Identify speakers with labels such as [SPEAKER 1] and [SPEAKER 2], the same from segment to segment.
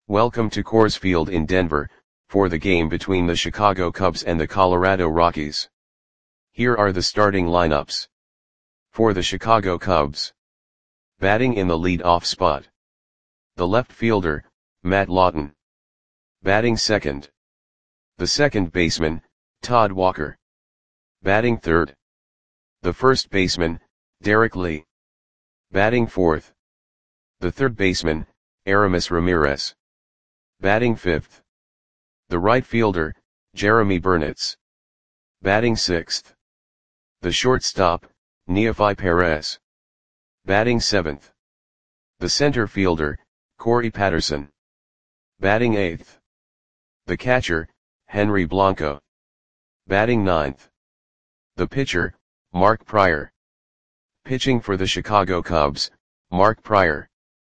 [SPEAKER 1] Welcome to Coors Field in Denver, for the game between the Chicago Cubs and the Colorado Rockies. Here are the starting lineups. For the Chicago Cubs. Batting in the lead-off spot. The left fielder, Matt Lawton. Batting second. The second baseman, Todd Walker. Batting third. The first baseman, Derek Lee. Batting fourth. The third baseman, Aramis Ramirez. Batting fifth. The right fielder, Jeremy Burnitz. Batting sixth. The shortstop, Neofi Perez. Batting seventh. The center fielder, Corey Patterson. Batting eighth. The catcher, Henry Blanco. Batting ninth. The pitcher, Mark Prior. Pitching for the Chicago Cubs, Mark Prior.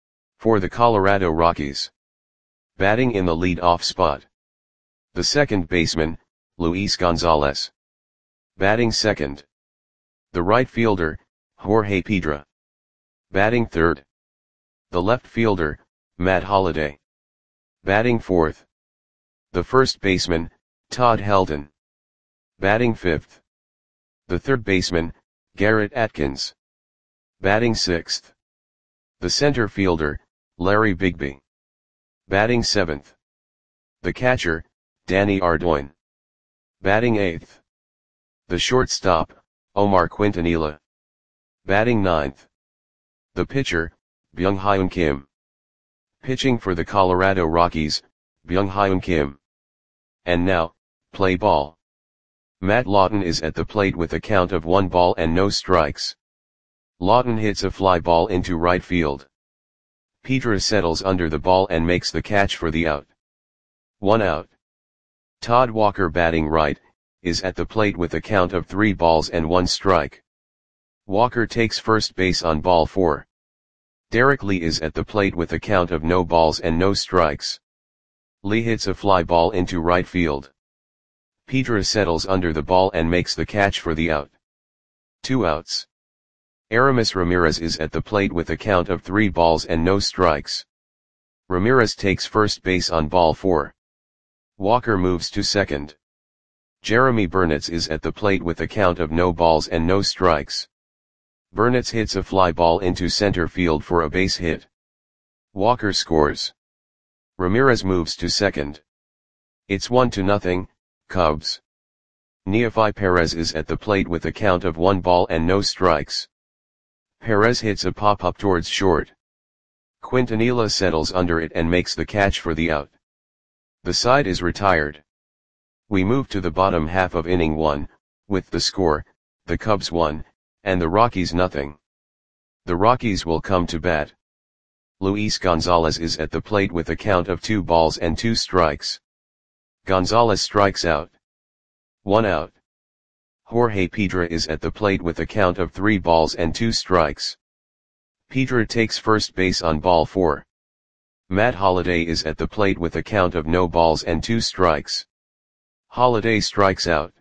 [SPEAKER 1] For the Colorado Rockies. Batting in the lead-off spot. The second baseman, Luis Gonzalez. Batting second. The right fielder, Jorge Pedra. Batting third. The left fielder, Matt Holliday. Batting fourth. The first baseman, Todd Helton. Batting fifth. The third baseman, Garrett Atkins. Batting sixth. The center fielder, Larry Bigby. Batting seventh. The catcher, Danny Ardoin. Batting eighth. The shortstop, Omar Quintanilla. Batting ninth. The pitcher, Byung-Hyun Kim. Pitching for the Colorado Rockies, Byung-Hyun Kim. And now, play ball. Matt Lawton is at the plate with a count of 1 ball and no strikes. Lawton hits a fly ball into right field. Pedra settles under the ball and makes the catch for the out. 1 out. Todd Walker, batting right, is at the plate with a count of 3 balls and 1 strike. Walker takes first base on ball 4. Derek Lee is at the plate with a count of no balls and no strikes. Lee hits a fly ball into right field. Pedra settles under the ball and makes the catch for the out. 2 outs. Aramis Ramirez is at the plate with a count of 3 balls and no strikes. Ramirez takes first base on ball 4. Walker moves to second. Jeremy Burnitz is at the plate with a count of no balls and no strikes. Burnitz hits a fly ball into center field for a base hit. Walker scores. Ramirez moves to second. It's 1-0, Cubs. Neofi Perez is at the plate with a count of 1 ball and no strikes. Perez hits a pop-up towards short. Quintanilla settles under it and makes the catch for the out. The side is retired. We move to the bottom half of inning 1, with the score, the Cubs 1, and the Rockies 0. The Rockies will come to bat. Luis Gonzalez is at the plate with a count of 2 balls and 2 strikes. Gonzalez strikes out. 1 out. Jorge Pedra is at the plate with a count of 3 balls and 2 strikes. Pedra takes first base on ball 4. Matt Holliday is at the plate with a count of no balls and 2 strikes. Holliday strikes out.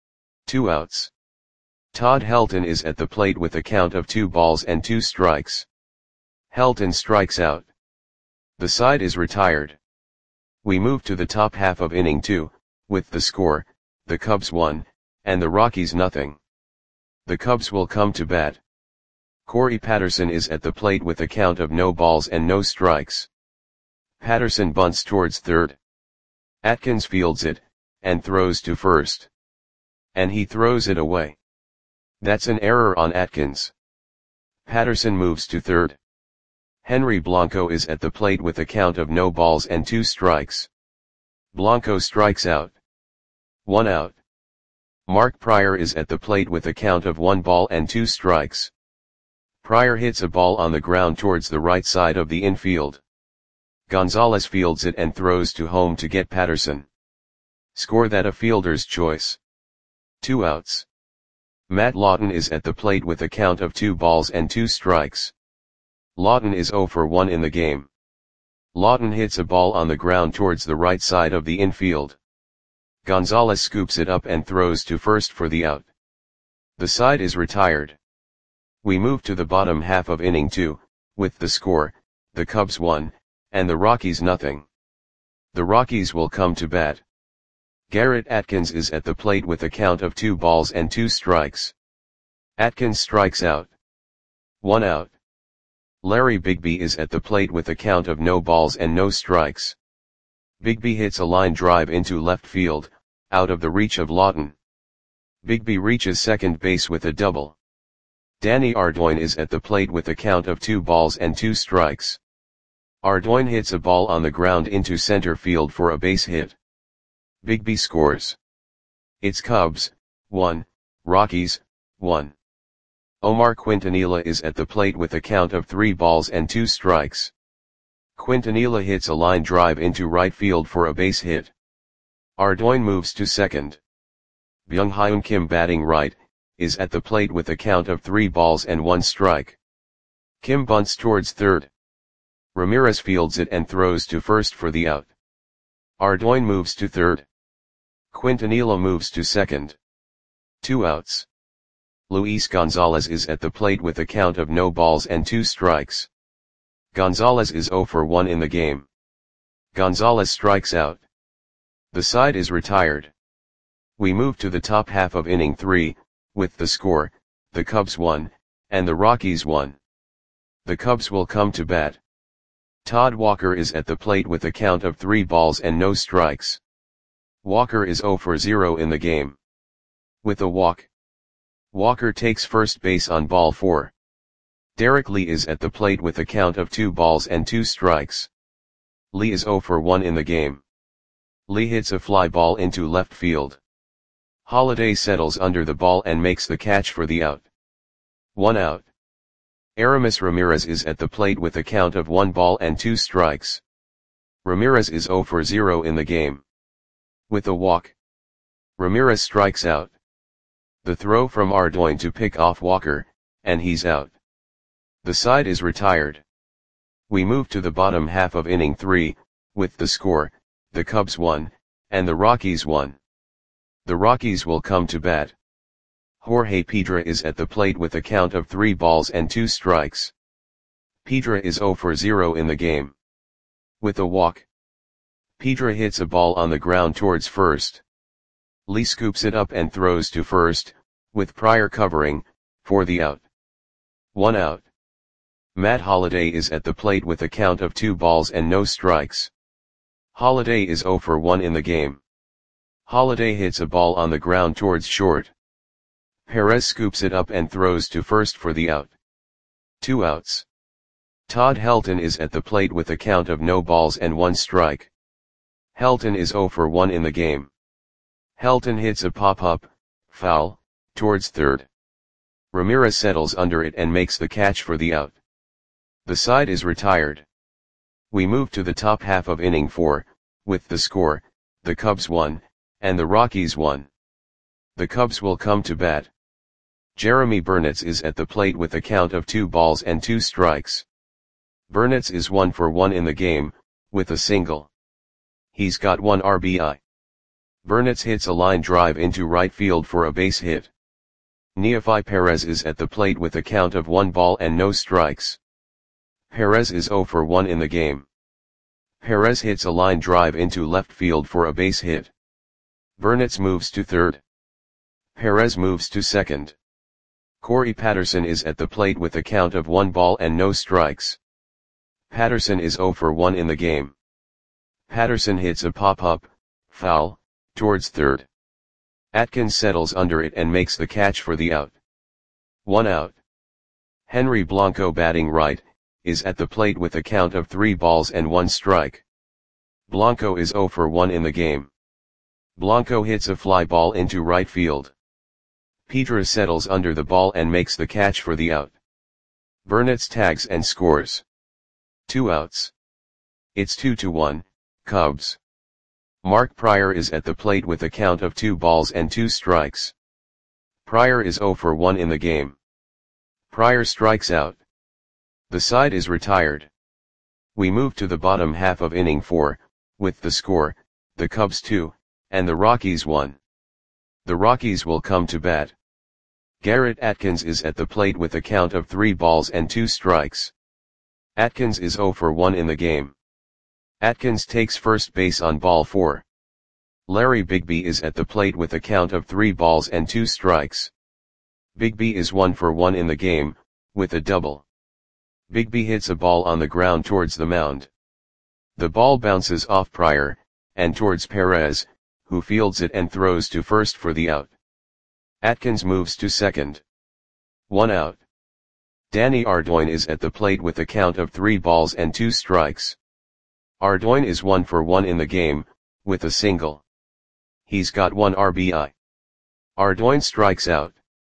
[SPEAKER 1] 2 outs. Todd Helton is at the plate with a count of 2 balls and 2 strikes. Helton strikes out. The side is retired. We move to the top half of inning 2, with the score, the Cubs 1, and the Rockies 0. The Cubs will come to bat. Corey Patterson is at the plate with a count of no balls and no strikes. Patterson bunts towards third. Atkins fields it, and throws to first. And he throws it away. That's an error on Atkins. Patterson moves to third. Henry Blanco is at the plate with a count of no balls and 2 strikes. Blanco strikes out. 1 out. Mark Prior is at the plate with a count of 1 ball and 2 strikes. Prior hits a ball on the ground towards the right side of the infield. Gonzalez fields it and throws to home to get Patterson. Score that a fielder's choice. 2 outs. Matt Lawton is at the plate with a count of 2 balls and 2 strikes. Lawton is 0 for 1 in the game. Lawton hits a ball on the ground towards the right side of the infield. Gonzalez scoops it up and throws to first for the out. The side is retired. We move to the bottom half of inning 2, with the score, the Cubs 1, and the Rockies 0. The Rockies will come to bat. Garrett Atkins is at the plate with a count of 2 balls and 2 strikes. Atkins strikes out. 1 out. Larry Bigbie is at the plate with a count of no balls and no strikes. Bigbie hits a line drive into left field, out of the reach of Lawton. Bigbie reaches second base with a double. Danny Ardoin is at the plate with a count of 2 balls and 2 strikes. Ardoin hits a ball on the ground into center field for a base hit. Bigbie scores. It's Cubs, 1, Rockies, 1. Omar Quintanilla is at the plate with a count of 3 balls and 2 strikes. Quintanilla hits a line drive into right field for a base hit. Ardoin moves to second. Byung-Hyun Kim, batting right, is at the plate with a count of 3 balls and 1 strike. Kim bunts towards third. Ramirez fields it and throws to first for the out. Ardoin moves to third. Quintanilla moves to second. 2 outs. Luis Gonzalez is at the plate with a count of no balls and 2 strikes. Gonzalez is 0 for 1 in the game. Gonzalez strikes out. The side is retired. We move to the top half of inning 3, with the score, the Cubs 1, and the Rockies 1. The Cubs will come to bat. Todd Walker is at the plate with a count of 3 balls and no strikes. Walker is 0 for 0 in the game. With a walk, Walker takes first base on ball 4. Derek Lee is at the plate with a count of 2 balls and 2 strikes. Lee is 0 for 1 in the game. Lee hits a fly ball into left field. Holiday settles under the ball and makes the catch for the out. 1 out. Aramis Ramirez is at the plate with a count of 1 ball and 2 strikes. Ramirez is 0 for 0 in the game. With a walk, Ramirez strikes out. The throw from Ardoin to pick off Walker, and he's out. The side is retired. We move to the bottom half of inning 3, with the score, the Cubs 1, and the Rockies 1. The Rockies will come to bat. Jorge Pedra is at the plate with a count of 3 balls and 2 strikes. Pedra is 0 for 0 in the game. With a walk, Pedra hits a ball on the ground towards first. Lee scoops it up and throws to first, with Pryor covering, for the out. 1 out. Matt Holliday is at the plate with a count of 2 balls and no strikes. Holliday is 0 for 1 in the game. Holliday hits a ball on the ground towards short. Perez scoops it up and throws to first for the out. 2 outs. Todd Helton is at the plate with a count of no balls and 1 strike. Helton is 0 for 1 in the game. Helton hits a pop-up, foul, towards third. Ramirez settles under it and makes the catch for the out. The side is retired. We move to the top half of inning 4, with the score, the Cubs 1, and the Rockies 1. The Cubs will come to bat. Jeremy Burnitz is at the plate with a count of 2 balls and 2 strikes. Burnitz is 1 for 1 in the game, with a single. He's got 1 RBI. Burnitz hits a line drive into right field for a base hit. Neefi Perez is at the plate with a count of 1 ball and no strikes. Perez is 0 for 1 in the game. Perez hits a line drive into left field for a base hit. Burnitz moves to third. Perez moves to second. Corey Patterson is at the plate with a count of 1 ball and no strikes. Patterson is 0 for 1 in the game. Patterson hits a pop-up, foul, towards third. Atkins settles under it and makes the catch for the out. 1 out. Henry Blanco, batting right, is at the plate with a count of 3 balls and 1 strike. Blanco is 0 for 1 in the game. Blanco hits a fly ball into right field. Pedra settles under the ball and makes the catch for the out. Burnitz tags and scores. 2 outs. It's 2-1, Cubs. Mark Pryor is at the plate with a count of 2 balls and 2 strikes. Pryor is 0 for 1 in the game. Pryor strikes out. The side is retired. We move to the bottom half of inning 4, with the score, the Cubs 2, and the Rockies 1. The Rockies will come to bat. Garrett Atkins is at the plate with a count of 3 balls and 2 strikes. Atkins is 0 for 1 in the game. Atkins takes first base on ball 4. Larry Bigby is at the plate with a count of 3 balls and 2 strikes. Bigby is 1 for 1 in the game, with a double. Bigby hits a ball on the ground towards the mound. The ball bounces off Pryor, and towards Perez, who fields it and throws to first for the out. Atkins moves to second. 1 out. Danny Ardoin is at the plate with a count of 3 balls and 2 strikes. Ardoin is 1 for 1 in the game, with a single. He's got 1 RBI. Ardoin strikes out.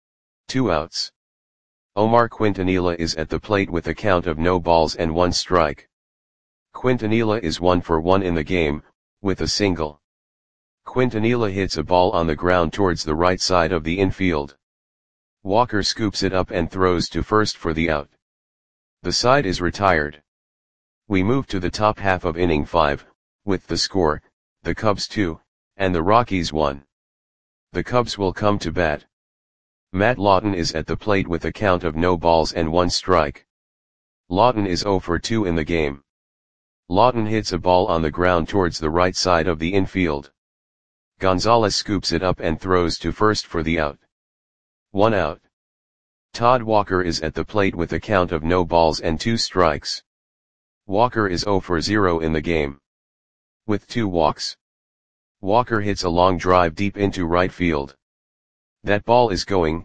[SPEAKER 1] 2 outs. Omar Quintanilla is at the plate with a count of no balls and 1 strike. Quintanilla is 1 for 1 in the game, with a single. Quintanilla hits a ball on the ground towards the right side of the infield. Walker scoops it up and throws to first for the out. The side is retired. We move to the top half of inning 5, with the score, the Cubs 2, and the Rockies 1. The Cubs will come to bat. Matt Lawton is at the plate with a count of no balls and 1 strike. Lawton is 0 for 2 in the game. Lawton hits a ball on the ground towards the right side of the infield. Gonzalez scoops it up and throws to first for the out. 1 out. Todd Walker is at the plate with a count of no balls and 2 strikes. Walker is 0 for 0 in the game. With 2 walks. Walker hits a long drive deep into right field. That ball is going,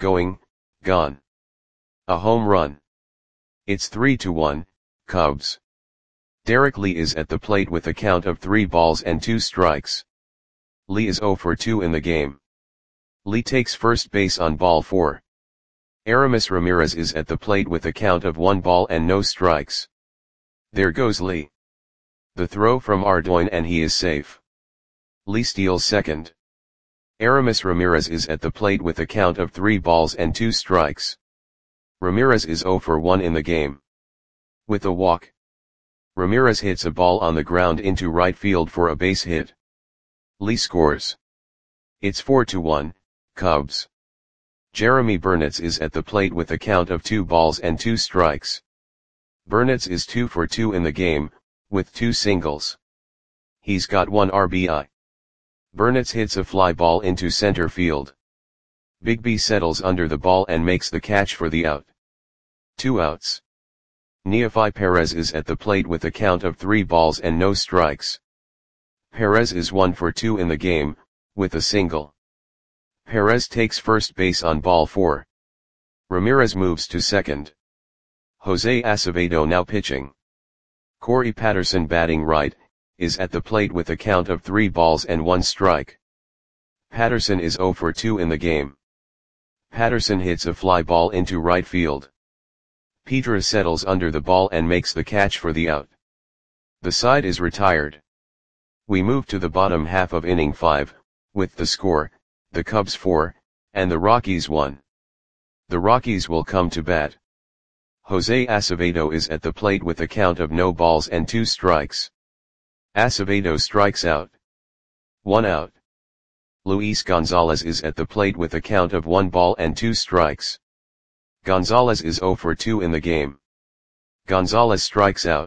[SPEAKER 1] gone. A home run. It's 3-1, Cubs. Derek Lee is at the plate with a count of 3 balls and 2 strikes. Lee is 0 for 2 in the game. Lee takes first base on ball 4. Aramis Ramirez is at the plate with a count of 1 ball and no strikes. There goes Lee. The throw from Ardoin and he is safe. Lee steals second. Aramis Ramirez is at the plate with a count of 3 balls and 2 strikes. Ramirez is 0 for 1 in the game. With a walk. Ramirez hits a ball on the ground into right field for a base hit. Lee scores. It's 4-1, Cubs. Jeremy Burnitz is at the plate with a count of 2 balls and 2 strikes. Burnitz is 2 for 2 in the game, with 2 singles. He's got 1 RBI. Burnitz hits a fly ball into center field. Bigby settles under the ball and makes the catch for the out. 2 outs. Neefi Perez is at the plate with a count of 3 balls and no strikes. Perez is 1 for 2 in the game, with a single. Perez takes first base on ball 4. Ramirez moves to second. Jose Acevedo now pitching. Corey Patterson batting right, is at the plate with a count of 3 balls and 1 strike. Patterson is 0 for 2 in the game. Patterson hits a fly ball into right field. Pedra settles under the ball and makes the catch for the out. The side is retired. We move to the bottom half of inning 5, with the score, the Cubs 4, and the Rockies 1. The Rockies will come to bat. Jose Acevedo is at the plate with a count of no balls and 2 strikes. Acevedo strikes out. 1 out. Luis Gonzalez is at the plate with a count of 1 ball and 2 strikes. Gonzalez is 0 for 2 in the game. Gonzalez strikes out.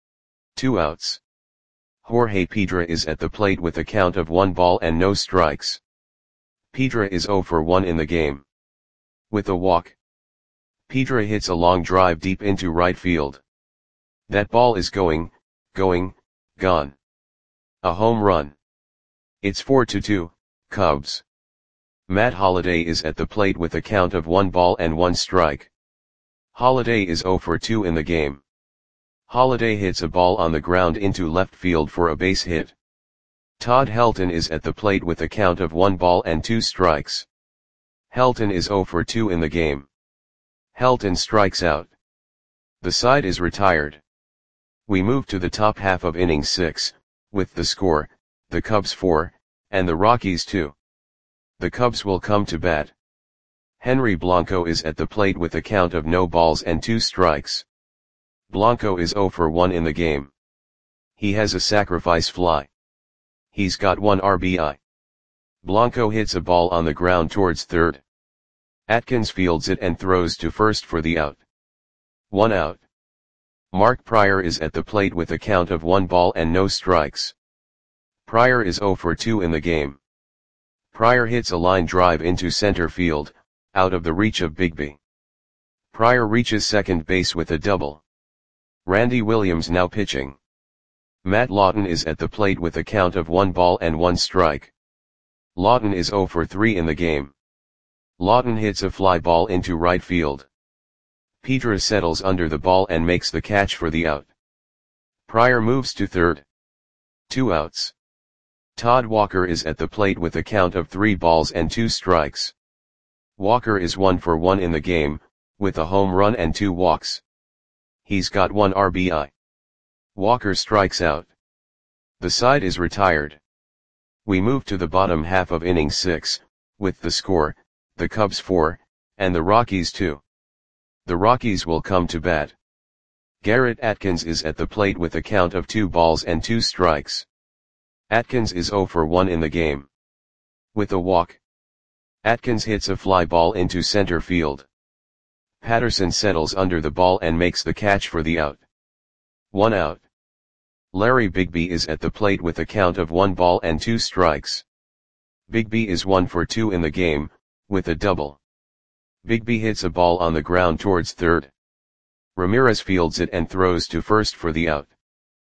[SPEAKER 1] 2 outs. Jorge Pedra is at the plate with a count of 1 ball and no strikes. Pedra is 0 for 1 in the game. With a walk. Pedra hits a long drive deep into right field. That ball is going, gone. A home run. It's 4-2, Cubs. Matt Holliday is at the plate with a count of 1 ball and 1 strike. Holliday is 0 for 2 in the game. Holliday hits a ball on the ground into left field for a base hit. Todd Helton is at the plate with a count of 1 ball and 2 strikes. Helton is 0 for 2 in the game. Helton strikes out. The side is retired. We move to the top half of inning 6, with the score, the Cubs 4, and the Rockies 2. The Cubs will come to bat. Henry Blanco is at the plate with a count of no balls and 2 strikes. Blanco is 0 for 1 in the game. He has a sacrifice fly. He's got 1 RBI. Blanco hits a ball on the ground towards third. Atkins fields it and throws to first for the out. 1 out. Mark Prior is at the plate with a count of 1 ball and no strikes. Prior is 0 for 2 in the game. Prior hits a line drive into center field, out of the reach of Bigby. Prior reaches second base with a double. Randy Williams now pitching. Matt Lawton is at the plate with a count of 1 ball and 1 strike. Lawton is 0 for 3 in the game. Lawton hits a fly ball into right field. Pedra settles under the ball and makes the catch for the out. Prior moves to third. 2 outs. Todd Walker is at the plate with a count of 3 balls and 2 strikes. Walker is 1 for 1 in the game, with a home run and 2 walks. He's got 1 RBI. Walker strikes out. The side is retired. We move to the bottom half of inning 6, with the score, the Cubs 4, and the Rockies 2. The Rockies will come to bat. Garrett Atkins is at the plate with a count of 2 balls and 2 strikes. Atkins is 0 for 1 in the game. With a walk. Atkins hits a fly ball into center field. Patterson settles under the ball and makes the catch for the out. 1 out. Larry Bigby is at the plate with a count of 1 ball and 2 strikes. Bigby is 1 for 2 in the game, with a double. Bigby hits a ball on the ground towards third. Ramirez fields it and throws to first for the out.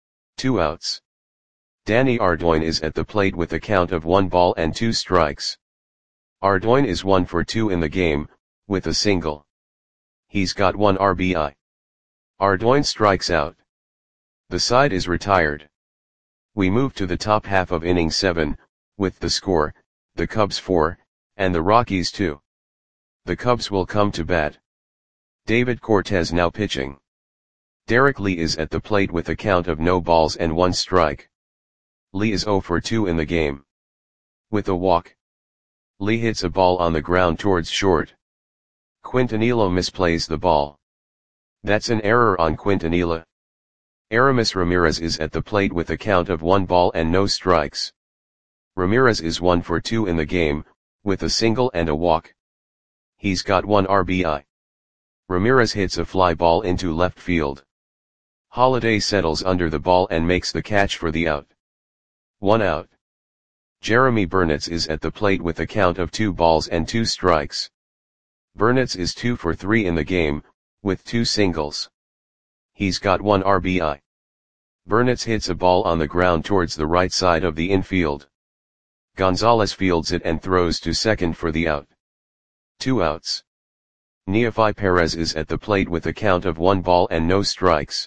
[SPEAKER 1] 2 outs. Danny Ardoin is at the plate with a count of 1 ball and 2 strikes. Ardoin is 1 for 2 in the game, with a single. He's got 1 RBI. Ardoin strikes out. The side is retired. We move to the top half of inning 7, with the score, the Cubs 4, and the Rockies 2. The Cubs will come to bat. David Cortez now pitching. Derek Lee is at the plate with a count of no balls and 1 strike. Lee is 0 for 2 in the game. With a walk. Lee hits a ball on the ground towards short. Quintanilla misplays the ball. That's an error on Quintanilla. Aramis Ramirez is at the plate with a count of 1 ball and no strikes. Ramirez is 1 for 2 in the game, with a single and a walk. He's got 1 RBI. Ramirez hits a fly ball into left field. Holiday settles under the ball and makes the catch for the out. 1 out. Jeremy Burnitz is at the plate with a count of 2 balls and 2 strikes. Burnitz is 2 for 3 in the game, with 2 singles. He's got 1 RBI. Burnitz hits a ball on the ground towards the right side of the infield. Gonzalez fields it and throws to second for the out. 2 outs. Neofi Perez is at the plate with a count of 1 ball and no strikes.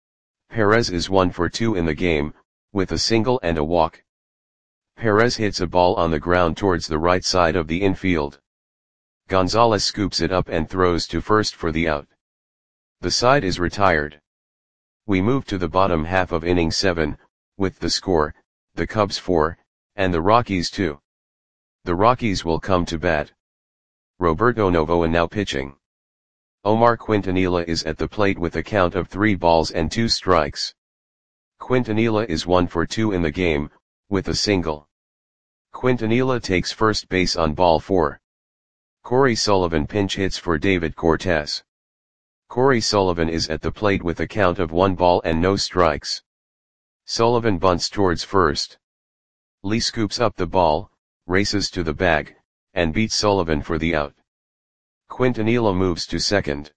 [SPEAKER 1] Perez is 1 for 2 in the game, with a single and a walk. Perez hits a ball on the ground towards the right side of the infield. Gonzalez scoops it up and throws to first for the out. The side is retired. We move to the bottom half of inning 7, with the score, the Cubs 4, and the Rockies 2. The Rockies will come to bat. Roberto Novoa now pitching. Omar Quintanilla is at the plate with a count of 3 balls and 2 strikes. Quintanilla is 1 for 2 in the game, with a single. Quintanilla takes first base on ball 4. Corey Sullivan pinch hits for David Cortez. Corey Sullivan is at the plate with a count of 1 ball and no strikes. Sullivan bunts towards first. Lee scoops up the ball, races to the bag, and beats Sullivan for the out. Quintanilla moves to second.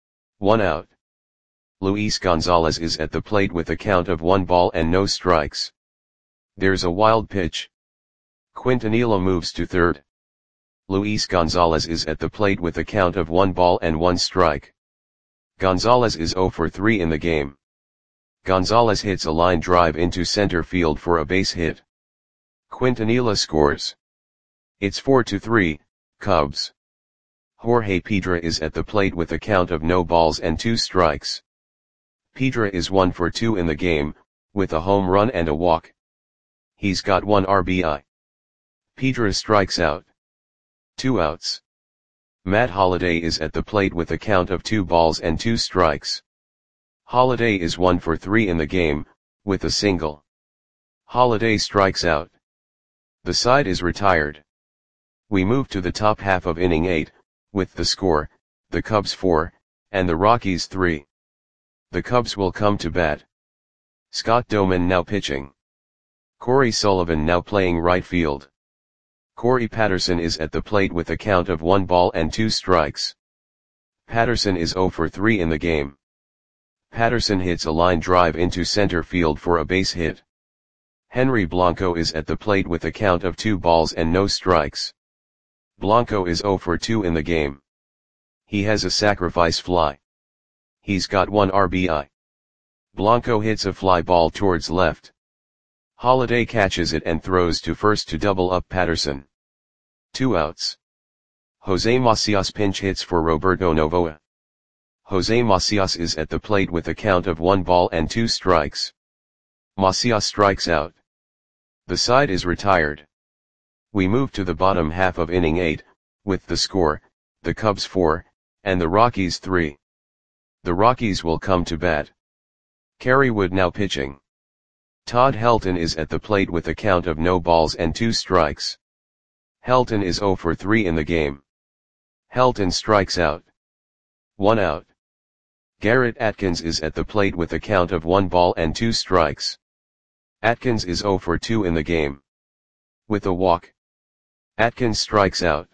[SPEAKER 1] 1 out. Luis Gonzalez is at the plate with a count of 1 ball and no strikes. There's a wild pitch. Quintanilla moves to third. Luis Gonzalez is at the plate with a count of 1 ball and 1 strike. Gonzalez is 0 for 3 in the game. Gonzalez hits a line drive into center field for a base hit. Quintanilla scores. It's 4-3, Cubs. Jorge Pedra is at the plate with a count of no balls and 2 strikes. Pedra is 1 for 2 in the game, with a home run and a walk. He's got 1 RBI. Pedra strikes out. 2 outs. Matt Holliday is at the plate with a count of 2 balls and 2 strikes. Holliday is 1 for 3 in the game, with a single. Holliday strikes out. The side is retired. We move to the top half of inning 8, with the score, the Cubs 4, and the Rockies 3. The Cubs will come to bat. Scott Doman now pitching. Corey Sullivan now playing right field. Corey Patterson is at the plate with a count of 1 ball and 2 strikes. Patterson is 0 for 3 in the game. Patterson hits a line drive into center field for a base hit. Henry Blanco is at the plate with a count of 2 balls and no strikes. Blanco is 0 for 2 in the game. He has a sacrifice fly. He's got 1 RBI. Blanco hits a fly ball towards left. Holiday catches it and throws to first to double up Patterson. 2 outs. Jose Macias pinch hits for Roberto Novoa. Jose Macias is at the plate with a count of 1 ball and 2 strikes. Macias strikes out. The side is retired. We move to the bottom half of inning 8, with the score, the Cubs 4, and the Rockies 3. The Rockies will come to bat. Kerry Wood now pitching. Todd Helton is at the plate with a count of no balls and 2 strikes. Helton is 0 for 3 in the game. Helton strikes out. 1 out. Garrett Atkins is at the plate with a count of 1 ball and 2 strikes. Atkins is 0 for 2 in the game. With a walk. Atkins strikes out.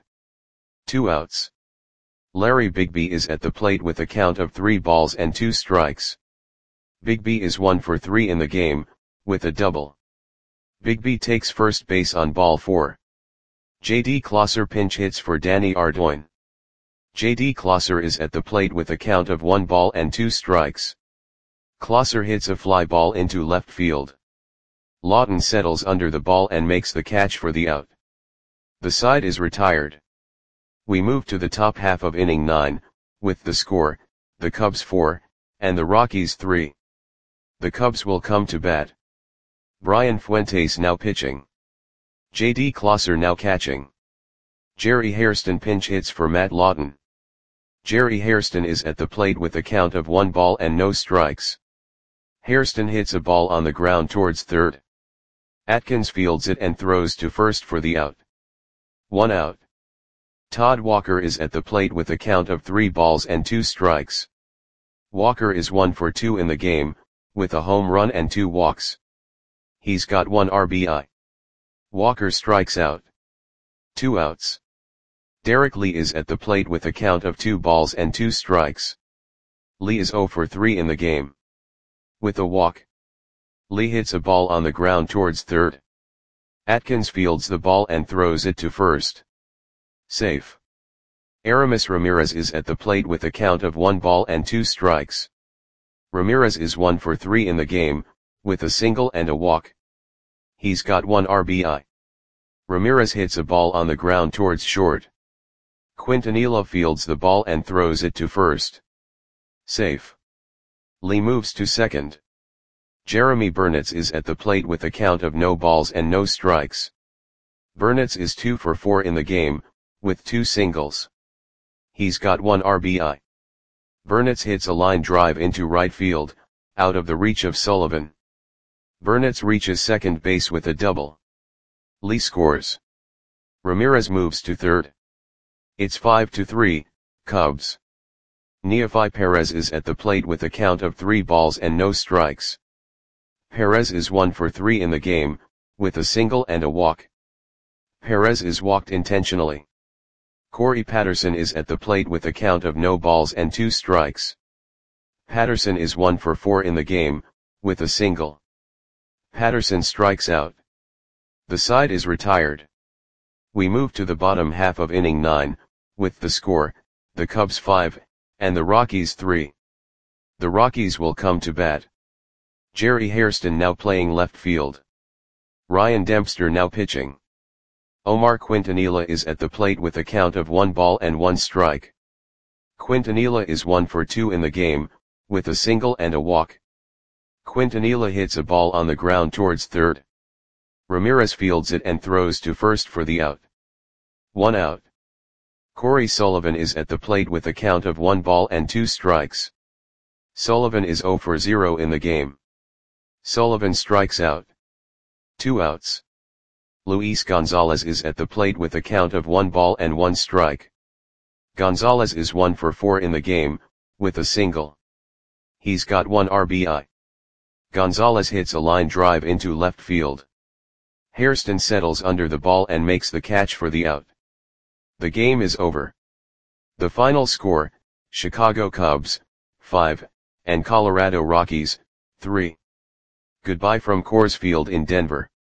[SPEAKER 1] 2 outs. Larry Bigby is at the plate with a count of 3 balls and 2 strikes. Bigby is 1 for 3 in the game, with a double. Bigby takes first base on ball 4. J.D. Klosser pinch hits for Danny Ardoin. J.D. Klosser is at the plate with a count of 1 ball and 2 strikes. Klosser hits a fly ball into left field. Lawton settles under the ball and makes the catch for the out. The side is retired. We move to the top half of inning 9, with the score, the Cubs 4, and the Rockies 3. The Cubs will come to bat. Brian Fuentes now pitching. J.D. Klosser now catching. Jerry Hairston pinch hits for Matt Lawton. Jerry Hairston is at the plate with a count of 1 ball and no strikes. Hairston hits a ball on the ground towards third. Atkins fields it and throws to first for the out. 1 out. Todd Walker is at the plate with a count of 3 balls and 2 strikes. Walker is 1 for 2 in the game, with a home run and 2 walks. He's got 1 RBI. Walker strikes out. 2 outs. Derek Lee is at the plate with a count of 2 balls and 2 strikes. Lee is 0 for 3 in the game. With a walk. Lee hits a ball on the ground towards third. Atkins fields the ball and throws it to first. Safe. Aramis Ramirez is at the plate with a count of 1 ball and 2 strikes. Ramirez is 1 for 3 in the game, with a single and a walk. He's got 1 RBI. Ramirez hits a ball on the ground towards short. Quintanilla fields the ball and throws it to first. Safe. Lee moves to second. Jeremy Burnitz is at the plate with a count of no balls and no strikes. Burnitz is 2 for 4 in the game, with 2 singles. He's got 1 RBI. Burnitz hits a line drive into right field, out of the reach of Sullivan. Burnitz reaches second base with a double. Lee scores. Ramirez moves to third. It's 5-3, Cubs. Neefi Perez is at the plate with a count of 3 balls and no strikes. Perez is 1 for 3 in the game, with a single and a walk. Perez is walked intentionally. Corey Patterson is at the plate with a count of no balls and 2 strikes. Patterson is 1 for 4 in the game, with a single. Patterson strikes out. The side is retired. We move to the bottom half of inning 9, with the score, the Cubs 5, and the Rockies 3. The Rockies will come to bat. Jerry Hairston now playing left field. Ryan Dempster now pitching. Omar Quintanilla is at the plate with a count of 1 ball and 1 strike. Quintanilla is 1 for 2 in the game, with a single and a walk. Quintanilla hits a ball on the ground towards third. Ramirez fields it and throws to first for the out. 1 out. Corey Sullivan is at the plate with a count of 1 ball and 2 strikes. Sullivan is 0 for 0 in the game. Sullivan strikes out. 2 outs. Luis Gonzalez is at the plate with a count of 1 ball and 1 strike. Gonzalez is 1 for 4 in the game, with a single. He's got 1 RBI. Gonzalez hits a line drive into left field. Hairston settles under the ball and makes the catch for the out. The game is over. The final score, Chicago Cubs, 5, and Colorado Rockies, 3. Goodbye from Coors Field in Denver.